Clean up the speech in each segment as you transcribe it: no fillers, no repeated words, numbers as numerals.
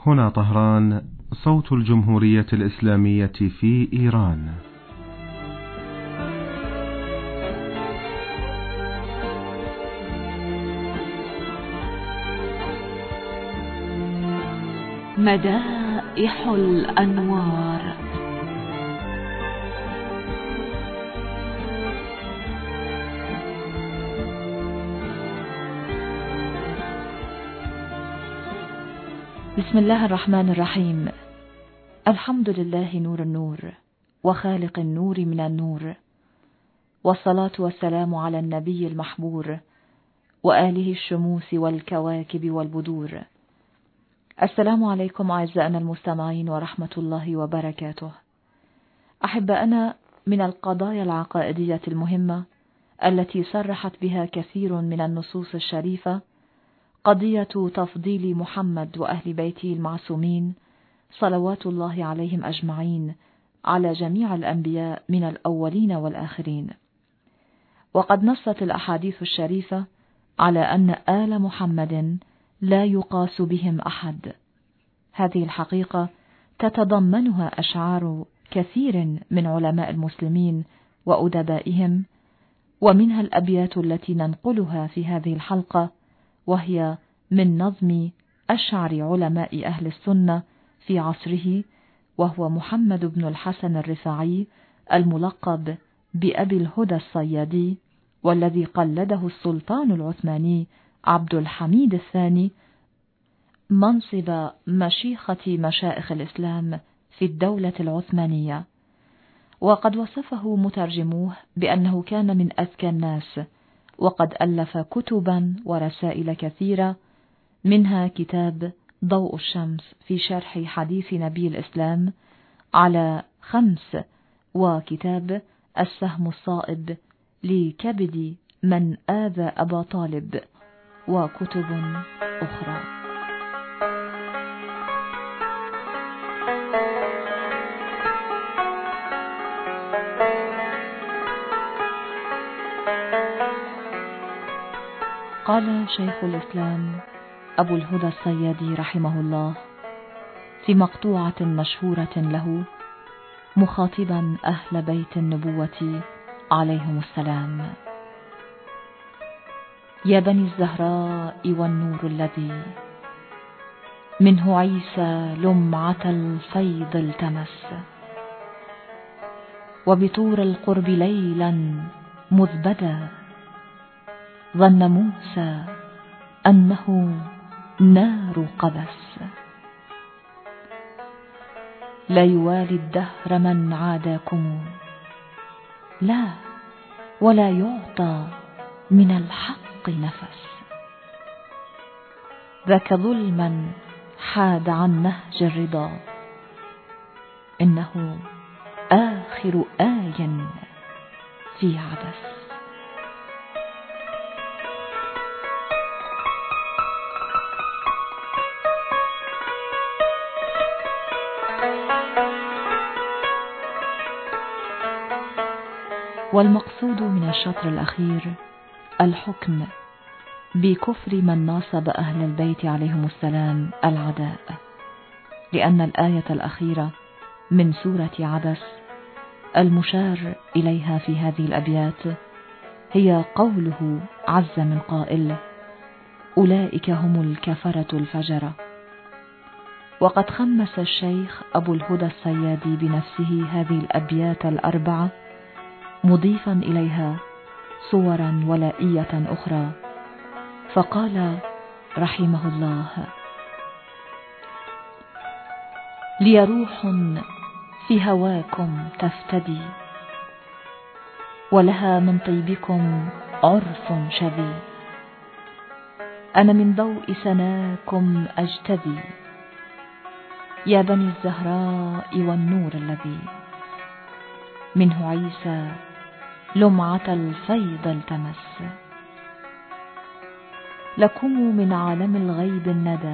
هنا طهران، صوت الجمهورية الإسلامية في إيران. مدائح الأنوار. بسم الله الرحمن الرحيم. الحمد لله نور النور وخالق النور من النور، والصلاة والسلام على النبي المحبور وآله الشموس والكواكب والبدور. السلام عليكم أعزائنا المستمعين ورحمة الله وبركاته. أحبائنا، من القضايا العقائدية المهمة التي صرحت بها كثير من النصوص الشريفة قضية تفضيل محمد وأهل بيته المعصومين صلوات الله عليهم أجمعين على جميع الأنبياء من الأولين والآخرين. وقد نصت الأحاديث الشريفة على أن آل محمد لا يقاس بهم أحد. هذه الحقيقة تتضمنها أشعار كثير من علماء المسلمين وأدبائهم، ومنها الأبيات التي ننقلها في هذه الحلقة، وهي من نظم أشعر علماء أهل السنة في عصره، وهو محمد بن الحسن الرفاعي الملقب بأبي الهدى الصيادي، والذي قلده السلطان العثماني عبد الحميد الثاني منصب مشيخة مشائخ الإسلام في الدولة العثمانية. وقد وصفه مترجموه بأنه كان من أذكى الناس، وقد ألف كتبا ورسائل كثيرة، منها كتاب ضوء الشمس في شرح حديث نبي الإسلام على 5، وكتاب السهم الصائب لكبد من آذى أبا طالب، وكتب أخرى. قال شيخ الإسلام أبو الهدى الصيادي رحمه الله في مقطوعة مشهورة له مخاطبا أهل بيت النبوة عليهم السلام: يا بني الزهراء والنور الذي منه عيسى لمعة الفيض التمس، وبطور القرب ليلا مذبدا ظن موسى أنه نار قبس. لا يوالي الدهر من عاداكم، لا ولا يعطى من الحق نفس. ذاك ظلما حاد عن نهج الرضا، إنه آخر آي في عبس. والمقصود من الشطر الأخير الحكم بكفر من ناصب أهل البيت عليهم السلام العداء، لأن الآية الأخيرة من سورة عبس المشار إليها في هذه الأبيات هي قوله عز من قائل: أولئك هم الكفرة الفجرة. وقد خمس الشيخ أبو الهدى الصيادي بنفسه هذه الأبيات الأربعة، مضيفا إليها صورا ولائية أخرى، فقال رحمه الله: لي روح في هواكم تفتدي، ولها من طيبكم عرف شذي. أنا من ضوء سناكم أجتذي، يا بني الزهراء والنور الذي منه عيسى لمعة الفيض التمس. لكم من عالم الغيب الندى،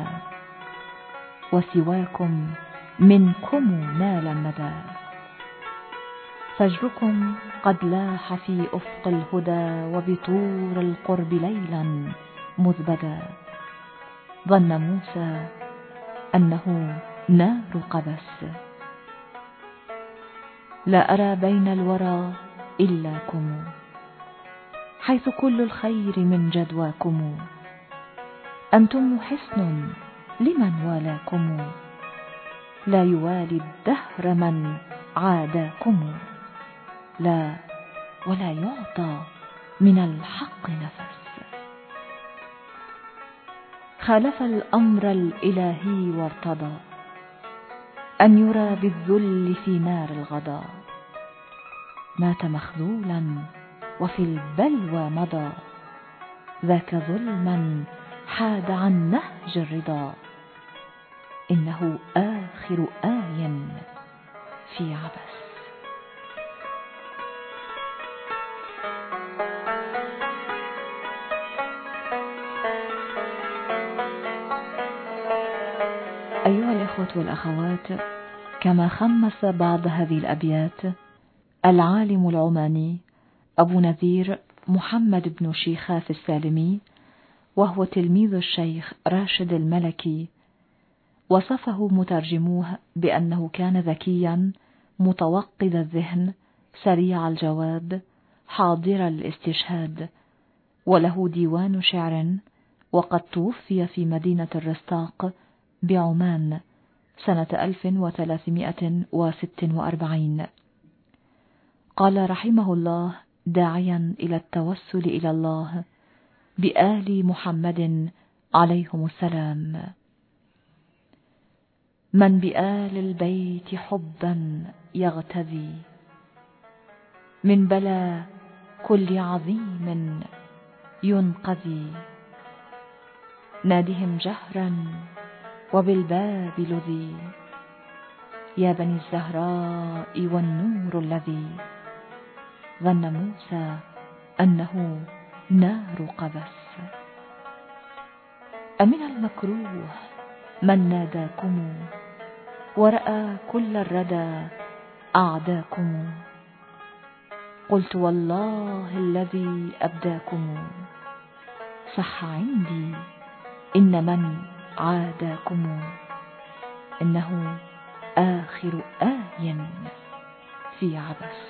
وسواكم منكم نال الندى. فجركم قد لاح في أفق الهدى، وبطور القرب ليلا مذبدا. ظن موسى أنه نار قبس. لا أرى بين الورى إلاكم، حيث كل الخير من جدواكم. أنتم حصن لمن والاكم، لا يوالي الدهر من عاداكم. لا، ولا يعطى من الحق نفس. خالف الأمر الإلهي وارتضى أن يرى بالذل في نار الغضا. مات مخذولا وفي البلوى مضى، ذاك ظلما حاد عن نهج الرضا. إنه آخر آي في عبس. أيها الإخوة والأخوات، كما خمس بعض هذه الأبيات العالم العماني أبو نذير محمد بن شيخاف السالمي، وهو تلميذ الشيخ راشد الملكي، وصفه مترجموه بأنه كان ذكيا متوقد الذهن سريع الجواب حاضر الاستشهاد، وله ديوان شعر، وقد توفي في مدينة الرستاق بعمان سنة 1346. قال رحمه الله داعيا إلى التوسل إلى الله بآل محمد عليهم السلام: من بآل البيت حبا يغتذي، من بلا كل عظيم ينقذي. نادهم جهرا وبالباب لذي، يا بني الزهراء والنور الذي ظن موسى أنه نار قبس. أمن المكروه من ناداكم، ورأى كل الردى أعداكم. قلت والله الذي أبداكم، صح عندي إن من عاداكم. إنه آخر آي في عبس.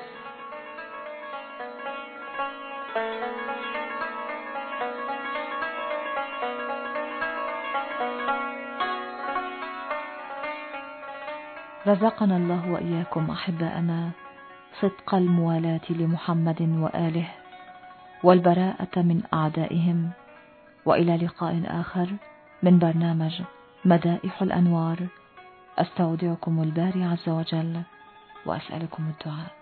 رزقنا الله وإياكم أحباءنا صدق الموالاة لمحمد وآله، والبراءة من أعدائهم. وإلى لقاء آخر من برنامج مدائح الأنوار. أستودعكم الباري عز وجل، وأسألكم الدعاء.